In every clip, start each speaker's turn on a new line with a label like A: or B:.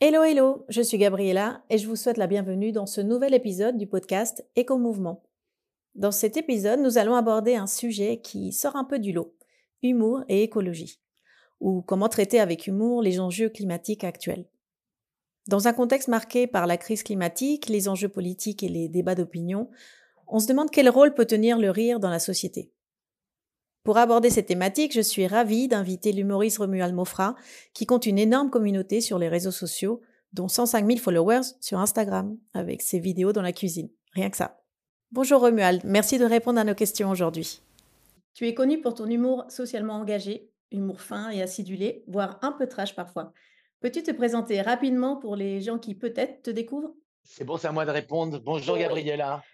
A: Hello, hello, je suis Gabriella et je vous souhaite la bienvenue dans ce nouvel épisode du podcast Éco-Mouvement. Dans cet épisode, nous allons aborder un sujet qui sort un peu du lot, humour et écologie, ou comment traiter avec humour les enjeux climatiques actuels. Dans un contexte marqué par la crise climatique, les enjeux politiques et les débats d'opinion, on se demande quel rôle peut tenir le rire dans la société. Pour aborder cette thématique, je suis ravie d'inviter l'humoriste Romuald Mofra, qui compte une énorme communauté sur les réseaux sociaux, dont 105 000 followers sur Instagram, avec ses vidéos dans la cuisine. Rien que ça. Bonjour Romuald, merci de répondre à nos questions aujourd'hui. Tu es connu pour ton humour socialement engagé, humour fin et acidulé, voire un peu trash parfois. Peux-tu te présenter rapidement pour les gens qui peut-être te découvrent?
B: C'est bon, c'est à moi de répondre. Bonjour
A: Oui.
B: Gabriella.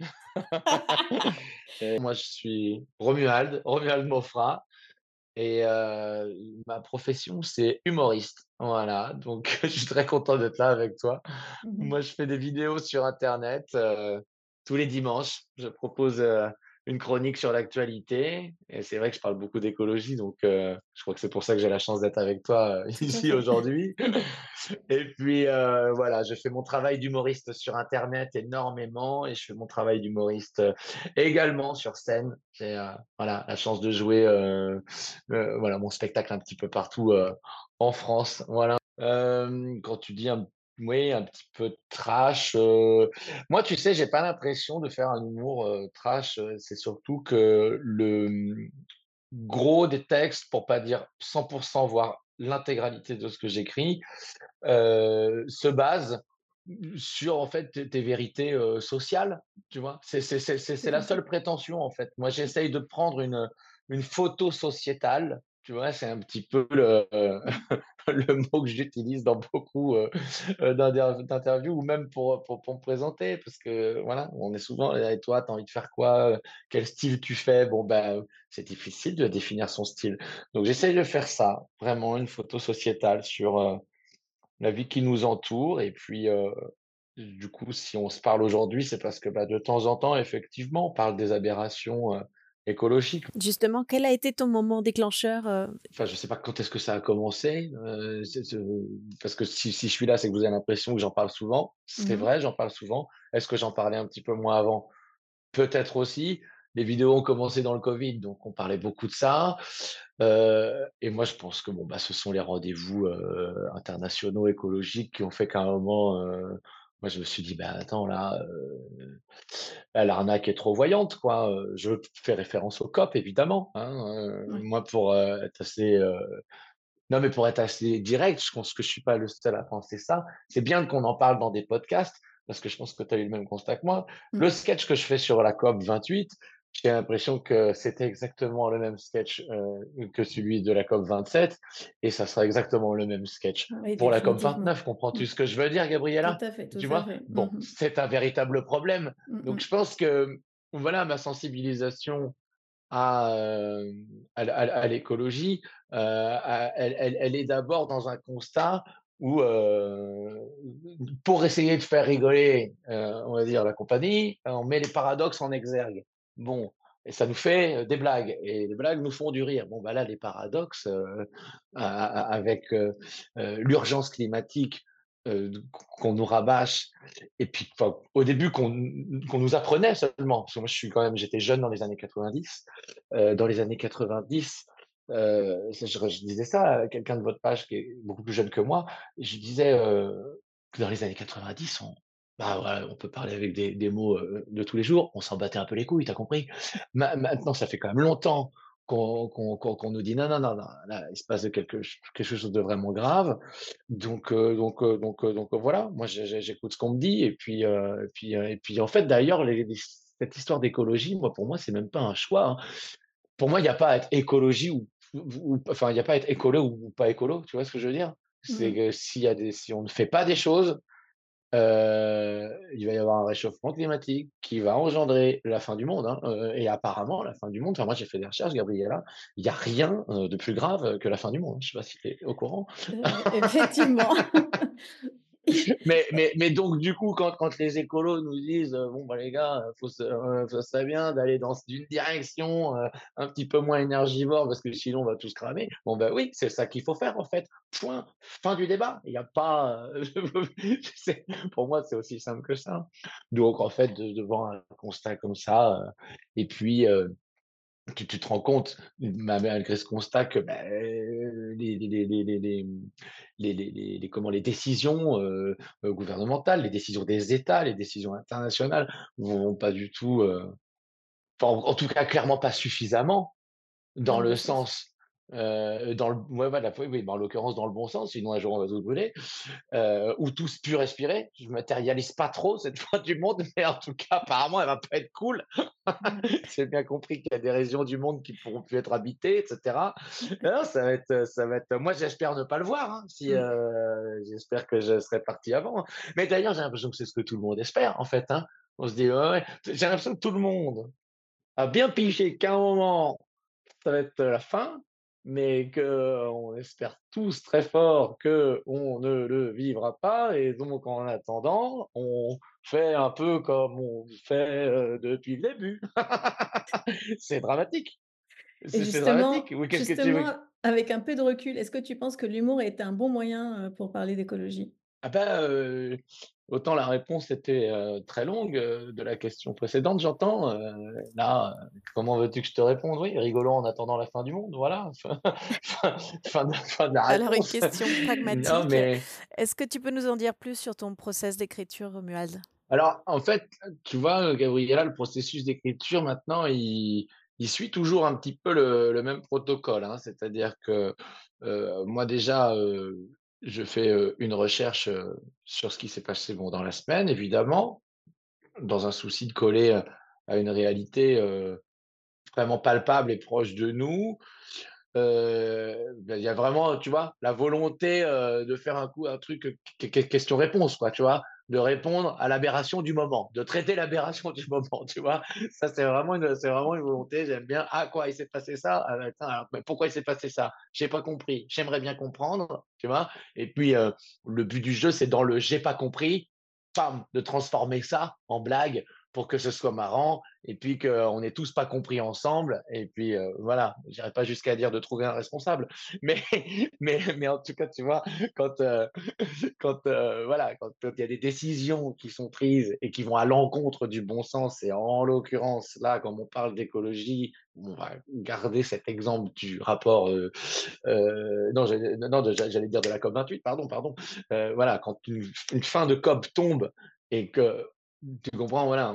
B: Moi je suis Romuald Mofra et ma profession c'est humoriste. Voilà, donc je suis très content d'être là avec toi.
A: Mhm.
B: Moi je fais des vidéos sur internet, tous les dimanches. Je propose, une chronique sur l'actualité et c'est vrai que je parle beaucoup d'écologie donc je crois que c'est pour ça que j'ai la chance d'être avec toi,
A: Tout à
B: ici
A: fait.
B: aujourd'hui. Et puis, voilà, je fais mon travail d'humoriste sur internet énormément et je fais mon travail d'humoriste, également sur scène. J'ai, voilà, la chance de jouer, voilà, mon spectacle un petit peu partout, en France, voilà. Quand tu dis oui, un petit peu trash, moi, tu sais, j'ai pas l'impression de faire un humour, trash, c'est surtout que gros des textes, pour pas dire 100 voire l'intégralité de ce que j'écris, se base sur en fait tes vérités, sociales, tu vois? C'est
A: Tout
B: la
A: à fait.
B: seule prétention en fait. Moi, j'essaye de prendre une photo sociétale, tu vois? C'est un petit peu le mot que j'utilise dans beaucoup, d'interviews ou même pour me présenter parce que voilà, on est souvent: «Et toi, tu as envie de faire quoi? Quel style tu fais?» Bon, ben, c'est difficile de définir son style. Donc j'essaye de faire ça, vraiment une photo sociétale sur, la vie qui nous entoure et puis, du coup, si on se parle aujourd'hui, c'est parce que, bah, de temps en temps, effectivement, on parle des aberrations, écologiques.
A: Justement, quel a été ton moment déclencheur
B: Enfin, je sais pas quand est-ce que ça a commencé, parce que si je suis là, c'est que vous avez l'impression que j'en parle souvent. C'est
A: Mhm.
B: vrai, j'en parle souvent. Est-ce que j'en parlais un petit peu moins avant? Peut-être aussi. Les vidéos ont commencé dans le covid, donc on parlait beaucoup de ça, et moi je pense que bon, bah, ce sont les rendez-vous, internationaux écologiques qui ont fait qu'à un moment, moi je me suis dit: «Bah, attends là, là l'arnaque est trop voyante quoi», je fais référence aux COP évidemment, hein,
A: Oui.
B: moi pour, être assez, non mais pour être assez direct, je pense que je suis pas le seul à penser ça. C'est bien qu'on en parle dans des podcasts, parce que je pense que tu as eu le même constat que moi. Le
A: Mm.
B: sketch que je fais sur la COP 28, j'ai l'impression que c'était exactement le même sketch, que celui de la COP 27 et ça sera exactement le même sketch
A: Oui,
B: pour la COP
A: définitivement.
B: 29. Comprends-tu
A: Mm.
B: ce que je veux dire,
A: Tout
B: Gabriella?
A: à fait, tout
B: Tu
A: à
B: vois?
A: fait.
B: Bon,
A: Mhm.
B: c'est un véritable problème. Donc je
A: Mhm.
B: pense que, voilà, ma sensibilisation à, à l'écologie, elle est d'abord dans un constat où, pour essayer de faire rigoler, on va dire la compagnie, on met les paradoxes en exergue. Bon et ça nous fait, des blagues et les blagues nous font du rire. Bon, bah, là, les paradoxes, avec, l'urgence climatique, qu'on nous rabâche et puis enfin, au début qu'on nous apprenait seulement, parce que moi je suis quand même j'étais jeune dans les années 90. Dans les années 90, je disais ça à quelqu'un de votre page qui est beaucoup plus jeune que moi. Je disais, que dans les années 90, bah, voilà, on peut parler avec des mots, de tous les jours, on s'en battait un peu les couilles, tu as compris? Maintenant, ça fait quand même longtemps qu'on nous dit: «Non, non, non, non, là, il se passe quelque chose de vraiment grave». Donc voilà, moi j'écoute ce qu'on me dit et puis en fait d'ailleurs les cette histoire d'écologie, moi pour moi c'est même pas un choix, hein. Pour moi, il y a pas à être écologie ou enfin il y a pas à être écolo ou pas écolo, tu vois ce que je veux dire? C'est
A: Mhm.
B: que si on ne fait pas des choses, il va y avoir un réchauffement climatique qui va engendrer la fin du monde, hein, et apparemment la fin du monde, enfin moi j'ai fait des recherches Gabriella, il y a rien, de plus grave que la fin du monde. Je sais pas si tu es au courant?
A: Effectivement.
B: Mais donc du coup, quand les écolos nous disent, «Bon, bah, les gars, ça serait bien d'aller dans une direction, un petit peu moins énergivore parce que sinon on va tous cramer». Bon, bah, oui, c'est ça qu'il faut faire en fait. Point. Fin du débat. Il y a pas, c'est pour moi, c'est aussi simple que ça. Donc en fait, devant un constat comme ça, et puis, tu te rends compte, malgré ce constat que, les décisions, gouvernementales, les décisions des États, les décisions internationales vont pas du tout, enfin, en tout cas clairement pas suffisamment
A: Dans
B: dans
A: le bon
B: le
A: sens.
B: sens, dans le ouais, voilà, oui, oui, bah, en l'occurrence dans le bon sens, sinon un jour on va tous brûler, ou tous pu respirer. Je matérialise pas trop cette fin du monde, mais en tout cas apparemment elle va pas être cool.
A: Mmh.
B: J'ai bien compris qu'il y a des régions du monde qui pourront plus être habitées, et cetera. Non, ça va être moi j'espère ne pas le voir, hein, si,
A: Mmh.
B: j'espère que je serai parti avant. Mais d'ailleurs, j'ai l'impression que c'est ce que tout le monde espère, en fait, hein. On se dit: «Ouais, ouais». J'ai l'impression que tout le monde a bien pigé qu'à un moment, ça va être la fin, mais qu'on espère tous très fort qu'on ne le vivra pas et donc en attendant, on fait un peu comme on fait, depuis le début. C'est dramatique,
A: Et
B: c'est dramatique.
A: justement
B: Oui, qu'est-ce que tu veux?
A: justement, avec un peu de recul, est-ce que tu penses que l'humour est un bon moyen, pour parler d'écologie?
B: Ah bah, autant la réponse était, très longue, de la question précédente, j'entends, là, comment veux-tu que je te réponde? Oui, rigolo en attendant la fin du monde, voilà, fin de la
A: Alors une
B: réponse.
A: question
B: Non,
A: pragmatique,
B: mais
A: est-ce que tu peux nous en dire plus sur ton process d'écriture, Romuald?
B: alors, en fait, tu vois, Gabriella, le processus d'écriture maintenant, il suit toujours un petit peu le même protocole, hein. C'est-à-dire que, moi déjà, je fais, une recherche, sur ce qui s'est passé, bon, dans la semaine évidemment, dans un souci de coller, à une réalité, vraiment palpable et proche de nous. Il y a vraiment, tu vois, la volonté, de faire un truc, question-réponse, quoi, tu vois? De répondre à l'aberration du moment, de traiter l'aberration du moment, tu vois? Ça, c'est vraiment une volonté, j'aime bien: «Ah quoi, il s'est passé ça? Ah bah, attends, alors, mais pourquoi il s'est passé ça? J'ai pas compris, j'aimerais bien comprendre», tu vois? Et puis, le but du jeu, c'est dans le «j'ai pas compris», pam, de transformer ça en blague pour que ce soit marrant et puis qu'on ait tous pas compris ensemble et puis, voilà, j'irai pas jusqu'à dire de trouver un responsable, mais mais en tout cas, tu vois, quand, voilà, quand il y a des décisions qui sont prises et qui vont à l'encontre du bon sens et en l'occurrence, là, comme on parle d'écologie, on va garder cet exemple du rapport, non, j'allais dire de la COP28, pardon, voilà, quand une fin de COP tombe et que tu comprends, voilà,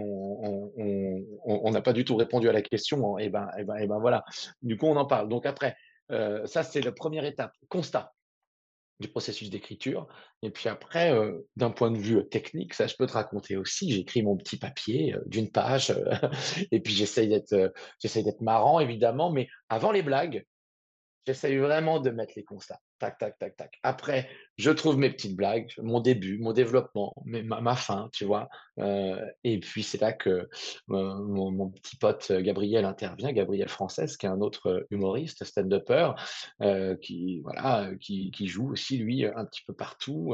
B: on n'a pas du tout répondu à la question, et ben, voilà. Du coup, on en parle. Donc après, ça, c'est la première étape, constat du processus d'écriture. Et puis après, d'un point de vue technique, ça, je peux te raconter aussi, j'écris mon petit papier, d'une page, et puis j'essaye d'être marrant, évidemment, mais avant les blagues, j'essaye vraiment de mettre les constats. Tac, tac, tac, tac. Après, je trouve mes petites blagues, mon début, mon développement, ma fin, tu vois? Et puis c'est là que, mon petit pote, Gabriel intervient, Gabriel Frances, qui est un autre, humoriste, stand-upper, qui voilà, qui joue aussi lui, un petit peu partout,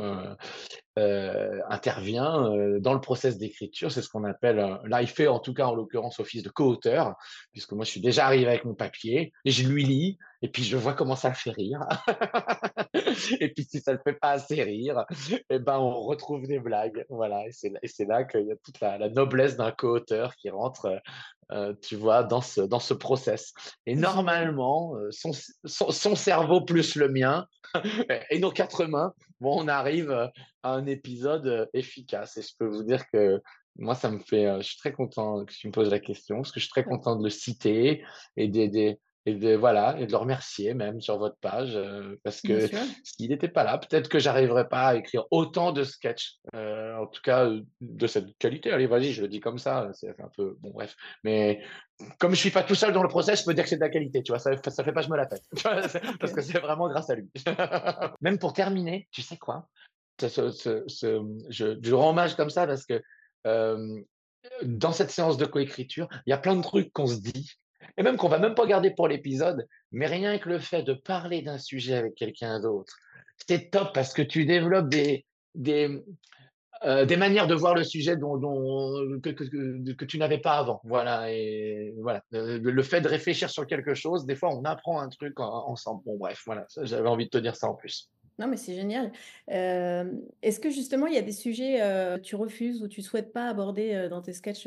B: intervient, dans le process d'écriture. C'est ce qu'on appelle, là, il fait en tout cas, en l'occurrence, office de co-auteur, puisque moi, je suis déjà arrivé avec mon papier et je lui lis et puis je vois comment ça le fait rire. Et puis si ça le fait pas assez rire, et ben, on retrouve des blagues. Voilà, et c'est là qu'il y a toute la noblesse d'un co-auteur qui rentre, tu vois, dans ce process. Et
A: Génial.
B: normalement, son cerveau plus le mien et nos 4 mains, bon, on arrive, à un épisode, efficace et je peux vous dire que moi, ça me fait, je suis très content que tu me poses la question parce que je suis très
A: Ouais,
B: content de le citer et de voilà et de le remercier même sur votre page, parce
A: bien
B: que
A: sûr.
B: s'il n'était pas là, peut-être que j'arriverais pas à écrire autant de sketchs, en tout cas, de cette qualité. Allez, vas-y, je le dis comme ça, c'est un peu bon bref, mais comme je suis pas tout seul dans le process, je peux dire que c'est de la qualité, tu vois? Ça fait pas je me la pète, parce que
A: OK.
B: c'est vraiment grâce à lui. Même pour terminer, tu sais quoi? Je rends hommage comme ça parce que, hem, dans cette séance de coécriture, il y a plein de trucs qu'on se dit et même qu'on va même pas garder pour l'épisode, mais rien que le fait de parler d'un sujet avec quelqu'un d'autre, c'est top parce que tu développes des manières de voir le sujet que tu n'avais pas avant. Voilà, et voilà. Le fait de réfléchir sur quelque chose, des fois, on apprend un truc ensemble. Bon, bref, voilà, j'avais envie de te dire ça en plus.
A: Non, mais c'est génial. Est-ce que justement il y a des sujets, tu refuses ou tu souhaites pas aborder, dans tes sketchs,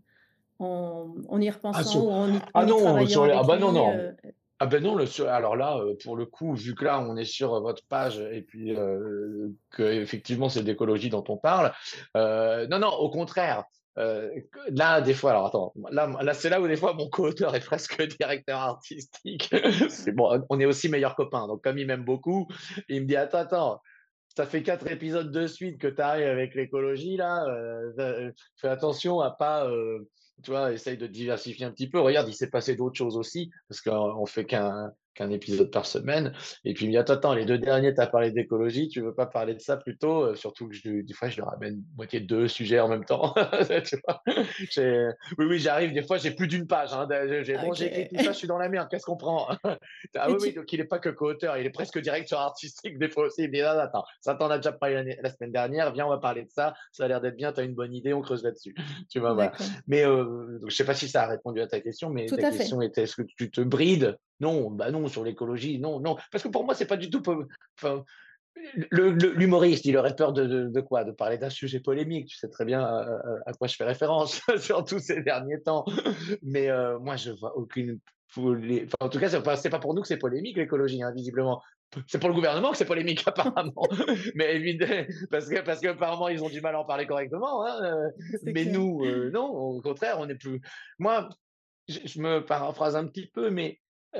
A: en y
B: Ah,
A: repensant ou en y
B: non,
A: travaillant
B: ah
A: avec
B: bah non,
A: lui,
B: non. Ah ben non, alors là, pour le coup, vu que là, on est sur votre page et puis que effectivement c'est d'écologie dont on parle, non, non, au contraire. Là, des fois, alors attends, là, c'est là où des fois mon co-auteur est presque directeur artistique. C'est bon, on est aussi meilleurs copains. Donc comme il m'aime beaucoup, il me dit attends, ça fait 4 épisodes de suite que tu arrives avec l'écologie là. Fais attention à pas, tu vois, essaye de diversifier un petit peu. Regarde, il s'est passé d'autres choses aussi parce qu'on fait qu'un épisode par semaine. Et puis il me dit attends, les 2 derniers, tu as parlé d'écologie, tu veux pas parler de ça plutôt? Surtout que des fois, je leur ramène moitié de 2 sujets en même temps. Tu vois. Oui, oui, j'arrive. Des fois, j'ai plus d'une page. Hein. Bon, j'ai écrit
A: OK.
B: tout ça, je suis dans la merde. Qu'est-ce qu'on prend? Ah
A: Et
B: oui, oui,
A: tu
B: donc il est pas que co-auteur, il est presque directeur artistique des fois aussi. Il me dit, non, non, attends, ça t'en a déjà parlé la semaine dernière, viens, on va parler de ça a l'air d'être bien, tu as une bonne idée, on creuse là-dessus. Tu vois, voilà.
A: D'accord.
B: Mais donc, je sais pas si ça a répondu à ta question, mais
A: Tout
B: ta
A: à fait.
B: question était, est-ce que tu te brides? Non, bah non, sur l'écologie, non, non. Parce que pour moi, c'est pas du tout. Enfin, l'humoriste, il aurait peur de quoi? De parler d'un sujet polémique. Tu sais très bien à quoi je fais référence, surtout ces derniers temps. Mais moi, je vois aucune. Enfin, en tout cas, c'est pas pour nous que c'est polémique l'écologie, hein, visiblement. C'est pour le gouvernement que c'est polémique apparemment. Mais évidemment, parce que apparemment ils ont du mal à en parler correctement. Hein,
A: C'est
B: mais
A: clair.
B: nous, non, au contraire, on est plus. Moi, je me paraphrase un petit peu, mais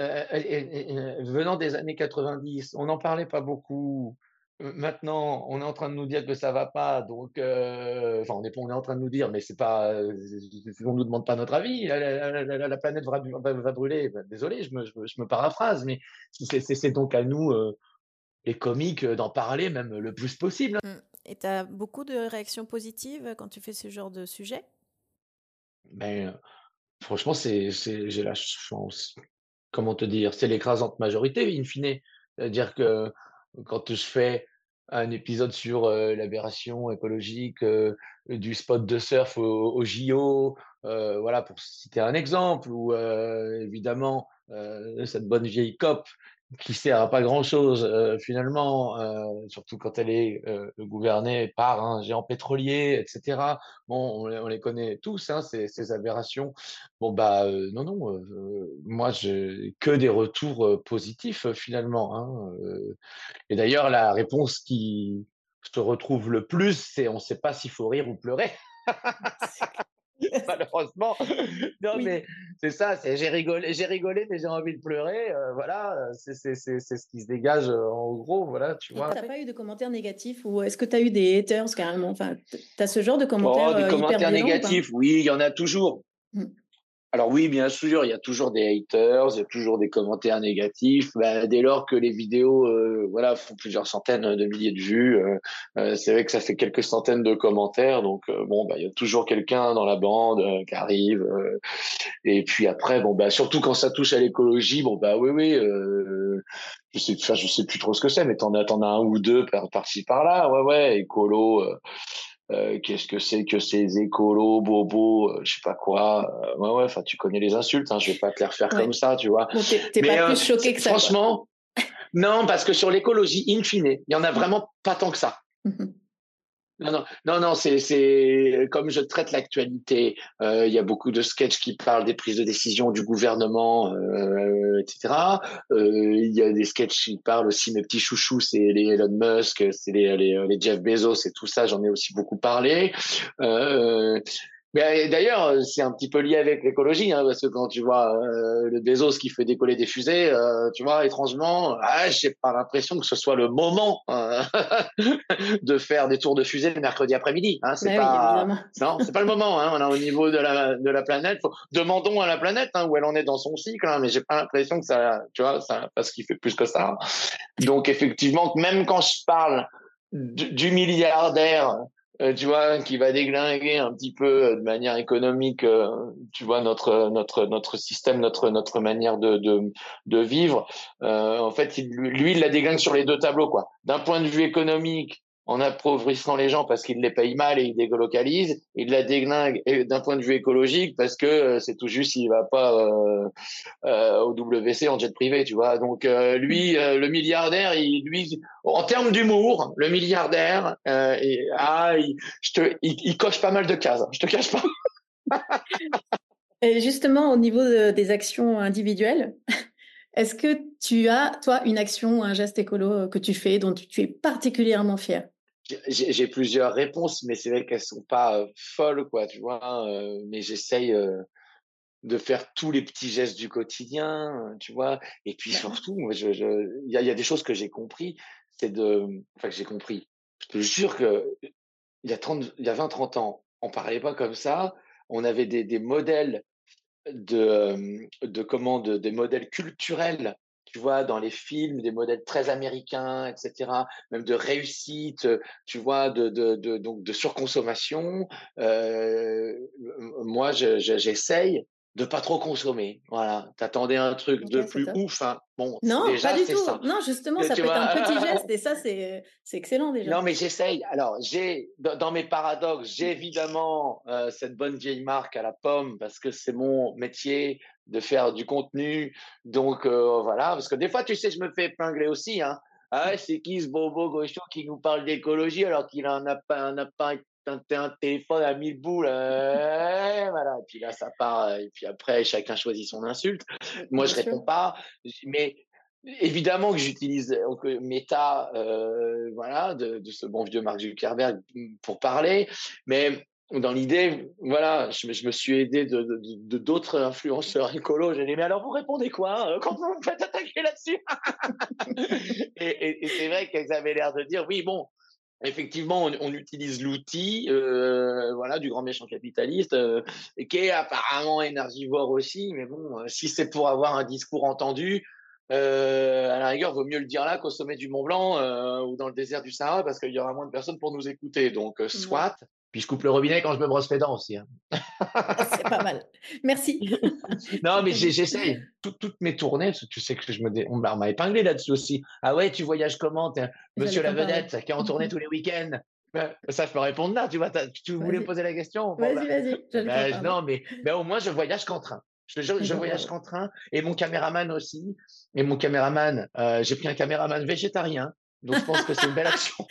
B: venant des années 90, on n'en parlait pas beaucoup. Maintenant, on est en train de nous dire que ça va pas, donc enfin, on est en train de nous dire, mais c'est pas, on nous demande pas notre avis. La planète va brûler. Ben, désolé, je me paraphrase, mais c'est donc à nous, les comiques, d'en parler même le plus possible.
A: Mmh. Et tu as beaucoup de réactions positives quand tu fais ce genre de sujet?
B: Mais franchement, j'ai la chance. Comment te dire? C'est l'écrasante majorité in fine. C'est-à-dire que quand je fais un épisode sur, l'aberration écologique, du spot de surf au JO, voilà pour citer un exemple ou, évidemment, cette bonne vieille COP qui sert à pas grand-chose, finalement, surtout quand elle est, gouvernée par un géant pétrolier et cetera. Bon, on les connaît tous, hein, ces aberrations. Bon, bah, non, non, moi, j'ai que des retours, positifs, finalement, hein, et d'ailleurs, la réponse qui se retrouve le plus, c'est: «On ne sait pas s'il faut rire ou pleurer»,
A: C'est
B: malheureusement. Non,
A: Oui.
B: mais c'est ça, c'est j'ai rigolé, mais j'ai envie de pleurer, voilà, c'est ce qui se dégage, en gros, voilà, tu
A: Et
B: vois?
A: tu as pas eu de commentaires négatifs ou est-ce que tu as eu des haters carrément? Enfin, tu as ce genre de
B: Oh,
A: commentaires,
B: des
A: hyper
B: commentaires
A: violents ou pas?
B: négatifs, oui, il y en a toujours.
A: Mmh.
B: Alors oui, bien sûr, il y a toujours des haters, il y a toujours des commentaires négatifs. Bah, dès lors que les vidéos, voilà, font plusieurs centaines de milliers de vues, c'est vrai que ça fait quelques centaines de commentaires. Donc bon, bah, il y a toujours quelqu'un dans la bande qui arrive. Et puis après, bon, bah, surtout quand ça touche à l'écologie, bon, bah oui, oui. Enfin, je sais plus trop ce que c'est, mais t'en as un ou deux par-ci par-là. Ouais, ouais, écolo. Qu'est-ce que c'est que ces écolos, bobos, je sais pas quoi. Ouais, ouais, enfin, tu connais les insultes, hein, je vais pas te les refaire comme
A: Ouais.
B: ça, tu vois.
A: Bon, tu es
B: Mais
A: pas plus choqué que ça, quoi?
B: franchement, non, parce que sur l'écologie, in fine, il y en a
A: Mmh.
B: vraiment pas tant que ça.
A: Mmh mh.
B: Non, non, non, non, c'est comme je traite l'actualité. Il y a beaucoup de sketchs qui parlent des prises de décision du gouvernement, etc. Il y a des sketchs qui parlent aussi mes petits chouchous, c'est les Elon Musk, c'est les Jeff Bezos et tout ça. J'en ai aussi beaucoup parlé. Euh, mais d'ailleurs, c'est un petit peu lié avec l'écologie, hein, parce que quand tu vois le Bezos qui fait décoller des fusées, tu vois, étrangement, j'ai pas l'impression que ce soit le moment de faire des tours de fusée le mercredi après-midi. Hein, c'est
A: Bah oui,
B: pas,
A: évidemment.
B: non, c'est pas le moment. Hein, on a au niveau de la planète. Demandons à la planète où elle en est dans son cycle. Hein, mais j'ai pas l'impression que ça, tu vois, ça, parce qu'il fait plus que ça. Donc effectivement, même quand je parle du milliardaire, tu vois, qui va déglinguer un petit peu de manière économique, tu vois, notre système, notre manière de vivre. En fait, lui, il la déglingue sur les deux tableaux, quoi. D'un point de vue économique, en appauvrissant les gens parce qu'ils les payent mal et ils délocalisent, il la déglingue d'un point de vue écologique parce que c'est tout juste il va pas au WC en jet privé, tu vois. Donc lui, le milliardaire, lui, en termes d'humour, le milliardaire, il coche pas mal de cases. Je te cache pas.
A: Et justement, au niveau des actions individuelles, est-ce que tu as, toi, une action ou un geste écolo que tu fais dont tu es particulièrement fier?
B: J'ai plusieurs réponses, mais c'est vrai qu'elles sont pas folles, quoi, tu vois. Mais j'essaye de faire tous les petits gestes du quotidien, tu vois. Et puis
A: D'accord.
B: surtout, il y a des choses que j'ai compris, enfin que j'ai compris. Je te jure que il y a 20-30 ans, on parlait pas comme ça. On avait des modèles des modèles culturels, tu vois, dans les films, des modèles très américains, etc., même de réussite, tu vois, donc de surconsommation. Moi, j'essaye de pas trop consommer. Voilà. T'attendais un truc
A: Ok,
B: de
A: c'est
B: plus
A: top.
B: ouf, hein. Bon,
A: Non, pas
B: déjà,
A: du
B: c'est
A: tout.
B: ça.
A: Non, justement, ça
B: Tu
A: peut être un petit
B: vois?
A: geste et ça, c'est excellent déjà.
B: Non, mais j'essaye. Alors, j'ai dans mes paradoxes, j'ai évidemment cette bonne vieille marque à la pomme parce que c'est mon métier de faire du contenu. Donc voilà, parce que des fois, tu sais, je me fais épingler aussi. Hein. Ah ouais, c'est qui ce bobo gaucho qui nous parle d'écologie alors qu'il a un téléphone à 1000 boules. Voilà. Et puis là, ça part. Et puis après, chacun choisit son insulte. Moi,
A: Bien
B: je
A: sûr.
B: réponds pas. Mais évidemment que j'utilise Meta, voilà, de ce bon vieux Mark Zuckerberg pour parler, mais dans l'idée, voilà, je me suis aidé de d'autres influenceurs écolos. J'ai dit, mais alors vous répondez quoi quand vous me faites attaquer là-dessus? Et c'est vrai qu'elles avaient l'air de dire, oui, bon, effectivement, on utilise l'outil, voilà, du grand méchant capitaliste, qui est apparemment énergivore aussi, mais bon, si c'est pour avoir un discours entendu, à la rigueur, vaut mieux le dire là qu'au sommet du Mont Blanc ou dans le désert du Sahara, parce qu'il y aura moins de personnes pour nous écouter. Donc,
A: Ouais.
B: soit. Puis je coupe le robinet quand je me brosse les dents aussi. Hein.
A: C'est pas mal. Merci.
B: Non,
A: C'est
B: mais
A: très bien.
B: j'essaye. Toutes mes tournées, parce que tu sais que on m'a épinglé là-dessus aussi. Ah ouais, tu voyages comment? T'es
A: J'allais
B: Monsieur la
A: t'en parler.
B: vedette, qui est en tournée tous les week-ends. Ça, je peux répondre là, tu vois. Tu voulais
A: Vas-y.
B: poser la question? Bon,
A: Vas-y, vas-y. J'allais t'en parler.
B: non, mais au moins, je voyage qu'en train.
A: Et
B: Je
A: ben
B: voyage
A: voilà.
B: qu'en train. Et mon caméraman aussi. Et mon caméraman, j'ai pris un caméraman végétarien. Donc, je pense que c'est une belle action.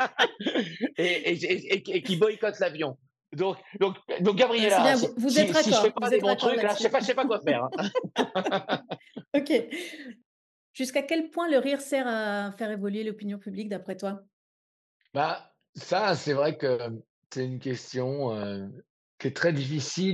B: Et qui boycotte l'avion. Donc
A: C'est
B: Gabriela,
A: bien, vous êtes
B: si je fais
A: raccord.
B: pas
A: Vous
B: des
A: êtes
B: bons
A: raccord
B: trucs, là,
A: là-dessus.
B: je sais pas quoi faire. Hein.
A: Ok. Jusqu'à quel point le rire sert à faire évoluer l'opinion publique d'après toi?
B: Bah, ça, c'est vrai que c'est une question qui est très difficile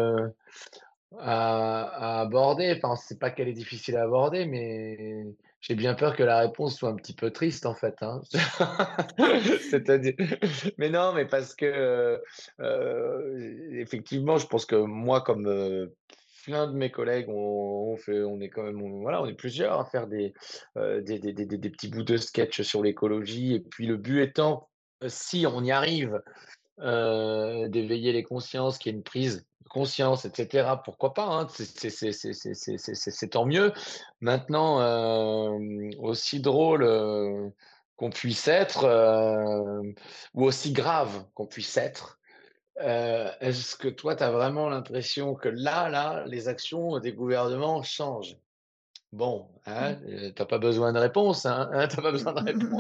B: à aborder. Enfin, c'est pas qu'elle est difficile à aborder, mais j'ai bien peur que la réponse soit un petit peu triste, en fait. Hein. C'est-à-dire, mais non, mais parce que effectivement, je pense que moi, comme plein de mes collègues, on est quand même, voilà, on est plusieurs à faire des petits bouts de sketch sur l'écologie. Et puis le but étant, si on y arrive, d'éveiller les consciences, qu'il y ait une prise de conscience, et cetera. Pourquoi pas, hein? C'est tant mieux. Maintenant, aussi drôle, qu'on puisse être, ou aussi grave qu'on puisse être, est-ce que toi, tu as vraiment l'impression que là, les actions des gouvernements changent? Bon, hein, tu pas besoin de réponse, hein, tu pas besoin de réponse.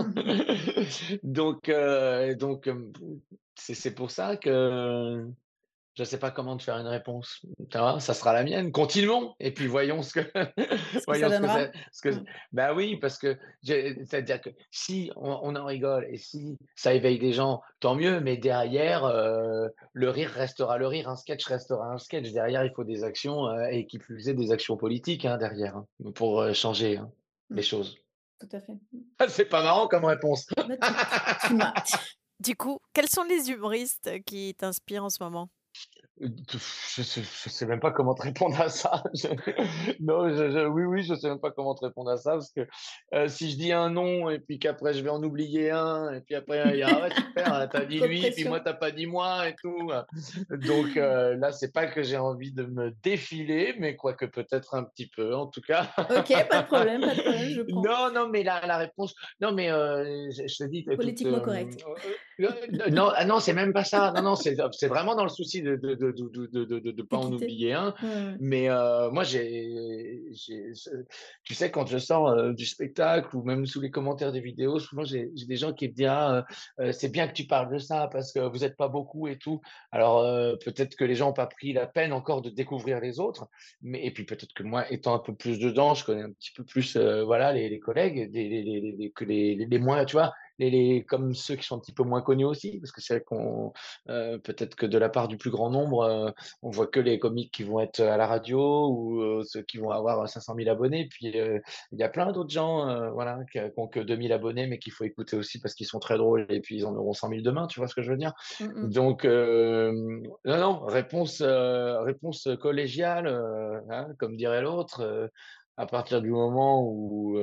B: Donc, c'est pour ça que je sais pas comment te faire une réponse. Tu vois? Ça sera la mienne. Continuons et puis voyons ce que
A: Ce que ça
B: voyons
A: donnera?
B: ce que
A: Ouais.
B: bah, oui, parce que c'est-à-dire que si on en rigole et si ça éveille des gens, tant mieux, mais derrière, le rire restera le rire, un sketch restera un sketch. Derrière, il faut des actions, et qui plus est des actions politiques, hein, derrière, hein, pour, changer, hein, les
A: Mmh,
B: choses.
A: tout à fait.
B: C'est pas marrant comme réponse.
A: Bah, tu m'as
C: Du coup, quels sont les humoristes qui t'inspirent en ce moment?
B: Je sais même pas comment te répondre à ça. Non, oui, oui, je sais même pas comment te répondre à ça parce que, si je dis un nom et puis qu'après je vais en oublier un et puis après il y a: «Ah ouais super, tu dit
A: Trop de
B: lui, puis moi
A: pression.
B: t'as pas dit moi et tout», donc là, c'est pas que j'ai envie de me défiler, mais quoique peut-être un petit peu en tout cas.
A: OK, pas de problème, je prends.
B: Non, non, mais la réponse non, mais je te dis, écoute,
A: Politiquement correct.
B: non, ah non, c'est même pas ça. Non, non, c'est vraiment dans le souci de pas en
A: D'équité.
B: oublier un.
A: Ouais, ouais.
B: Mais moi, j'ai ce tu sais, quand je sors, du spectacle ou même sous les commentaires des vidéos, souvent j'ai des gens qui me disent: «Ah, c'est bien que tu parles de ça parce que vous êtes pas beaucoup et tout». Alors, peut-être que les gens ont pas pris la peine encore de découvrir les autres, mais et puis peut-être que moi, étant un peu plus dedans, je connais un petit peu plus, voilà, les collègues, que les moins, tu vois? Comme ceux qui sont un petit peu moins connus aussi, parce que c'est vrai qu'on, peut-être que de la part du plus grand nombre, on voit que les comiques qui vont être à la radio ou, ceux qui vont avoir 500 000 abonnés. Puis, il y a plein d'autres gens, voilà, qui ont que 2 000 abonnés, mais qu'il faut écouter aussi parce qu'ils sont très drôles et puis ils en auront 100 000 demain, tu vois ce que je veux dire?
A: Mmh mh.
B: Donc, non, non, réponse collégiale, hein, comme dirait l'autre, à partir du moment où,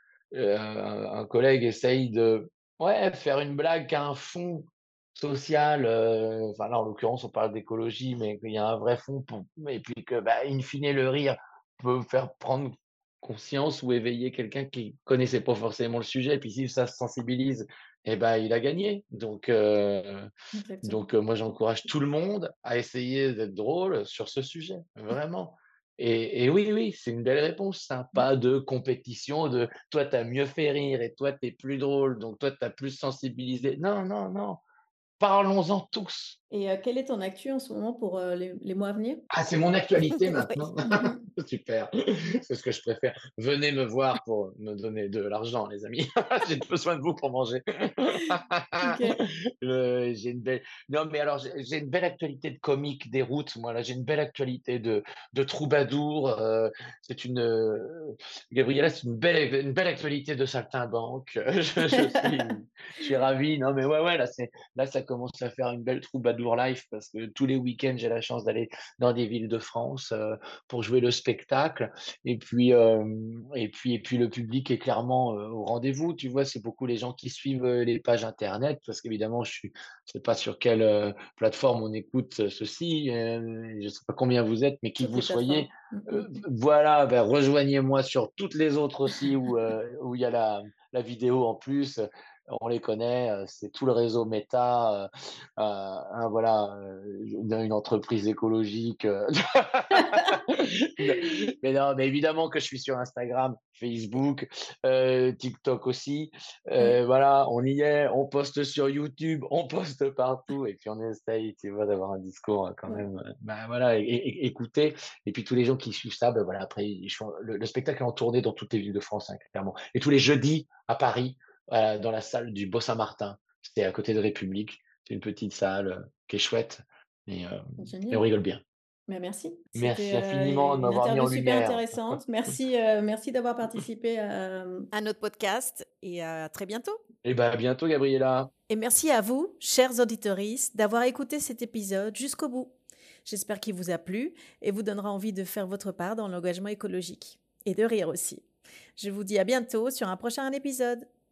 B: un collègue essaye de, ouais, faire une blague qui a un fond social, enfin là, en l'occurrence, on parle d'écologie, mais qu'il y a un vrai fond pour et puis que, bah, in fine, le rire peut faire prendre conscience ou éveiller quelqu'un qui connaissait pas forcément le sujet et puis si ça sensibilise et ben, il a gagné.
A: Exactement.
B: Moi, j'encourage tout le monde à essayer d'être drôle sur ce sujet, vraiment. Et oui, oui, c'est une belle réponse ça.
A: Mmh.
B: Pas de compétition de: «Toi, tu as mieux fait rire et toi, tu es plus drôle, donc toi, tu as plus sensibilisé». Non, non, non, parlons-en tous.
A: Et quelle est ton actu en ce moment pour, les mois à venir?
B: Ah, c'est mon actualité
A: Oui.
B: maintenant?
A: Mmh mh.
B: Super, c'est ce que je préfère. Venez me voir pour me donner de l'argent, les amis. J'ai besoin de vous pour manger.
A: OK.
B: J'ai une belle non, mais alors j'ai une belle actualité de comique des routes, moi là, j'ai une belle actualité de troubadour, Gabriella, c'est une belle actualité de saltimbanque. Je suis ravi. Non, mais ouais, ouais, là, ça commence à faire une belle troubadour life parce que tous les week-ends, j'ai la chance d'aller dans des villes de France, pour jouer le spectacle et puis le public est clairement, au rendez-vous, tu vois? C'est beaucoup les gens qui suivent, les pages internet parce qu'évidemment je sais pas sur quelle, plateforme on écoute, ceci, je sais pas combien vous êtes, mais qui
A: Toutes
B: vous
A: les plateformes.
B: soyez,
A: Mmh mh.
B: voilà, ben rejoignez-moi sur toutes les autres aussi où il y a la vidéo en plus, on les connaît, c'est tout le réseau Meta, hein, voilà, une entreprise écologique, mais non, mais évidemment que je suis sur Instagram, Facebook, TikTok aussi,
A: Oui.
B: voilà, on y est, on poste sur YouTube, on poste partout et puis on essaye, tu vois, d'avoir un discours, quand
A: Ouais.
B: même, bah, voilà, écouté et puis tous les gens qui suivent ça, ben voilà, après ils font le spectacle est en tournée dans toutes les villes de France, hein, clairement et tous les jeudis à Paris, dans la salle du Beau-Saint-Martin. C'est à côté de République. C'est une petite salle, qui est chouette et on
A: Génial.
B: rigole bien.
A: Bah, merci. C'était,
B: Merci infiniment de
A: une
B: m'avoir mis
A: interview
B: en
A: super
B: lumière.
A: intéressante. Merci, merci d'avoir participé à notre podcast et à très bientôt.
B: Et bah, à bientôt Gabriella.
A: Et merci à vous, chers auditoristes, d'avoir écouté cet épisode jusqu'au bout. J'espère qu'il vous a plu et vous donnera envie de faire votre part dans l'engagement écologique. Et de rire aussi. Je vous dis à bientôt sur un prochain épisode.